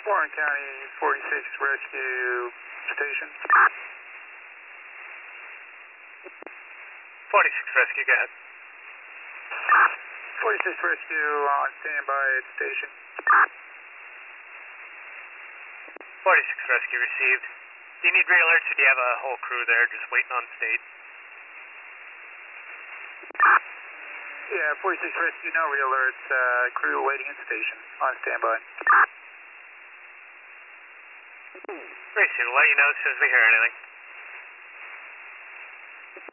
Warren County 46 Rescue Station. 46 Rescue, go ahead. 46 Rescue on standby at station. 46 Rescue received. Do you need re-alerts or do you have a whole crew there just waiting on state? Yeah, 46 Rescue, no re-alerts. Crew waiting at station on standby. Great, we'll let you know as soon as we hear anything.